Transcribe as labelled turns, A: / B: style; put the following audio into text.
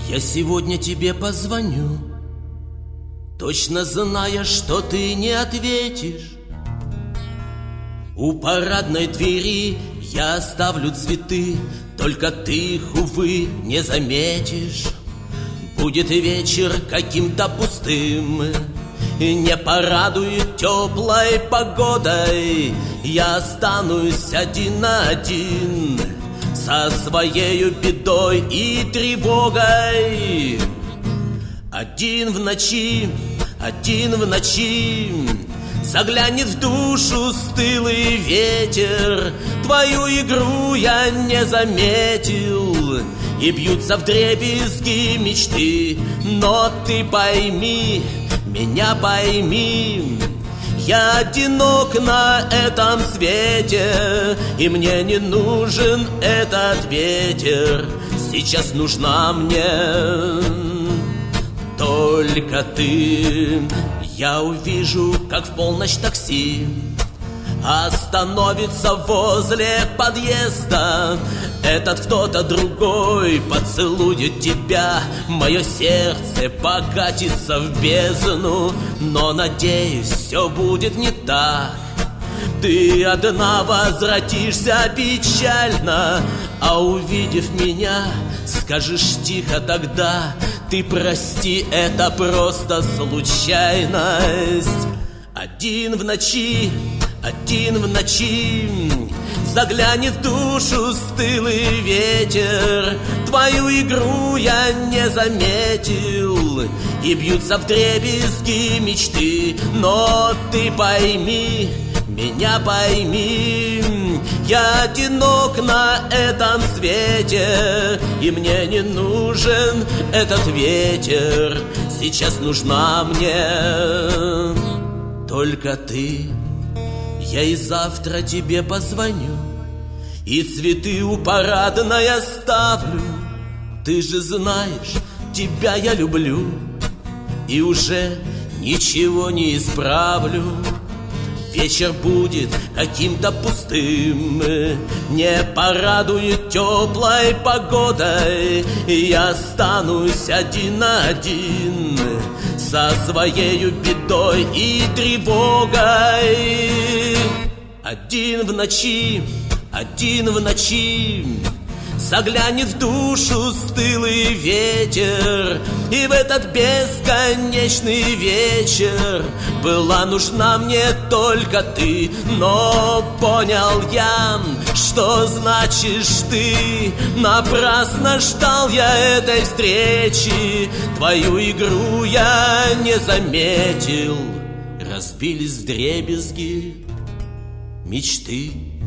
A: Я сегодня тебе позвоню, точно зная, что ты не ответишь. У парадной двери я оставлю цветы, только ты их, увы, не заметишь. Будет вечер каким-то пустым, не порадует теплой погодой. Я останусь один на один со своею бедой и тревогой. Один в ночи заглянет в душу стылый ветер. Твою игру я не заметил, и бьются вдребезги мечты. Но ты пойми, меня пойми, я одинок на этом свете, и мне не нужен этот ветер. Сейчас нужна мне только ты. Я увижу, как в полночь такси остановится возле подъезда. Этот кто-то другой поцелует тебя. Мое сердце покатится в бездну, но, надеюсь, все будет не так. Ты одна возвратишься печально, а увидев меня, скажешь тихо тогда: ты прости, это просто случайность. Один в ночи заглянет в душу стылый ветер. Твою игру я не заметил, и бьются вдребезги мечты. Но ты пойми, меня пойми, я одинок на этом свете, и мне не нужен этот ветер. Сейчас нужна мне только ты. Я и завтра тебе позвоню, и цветы у парадной оставлю. Ты же знаешь, тебя я люблю, и уже ничего не исправлю. Вечер будет каким-то пустым, не порадует теплой погодой. Я останусь один на один со своею бедой и тревогой. Один в ночи заглянет в душу стылый ветер. И в этот бесконечный вечер была нужна мне только ты. Но понял я, что значишь ты. Напрасно ждал я этой встречи. Твою игру я не заметил. Разбились вдребезги мечты.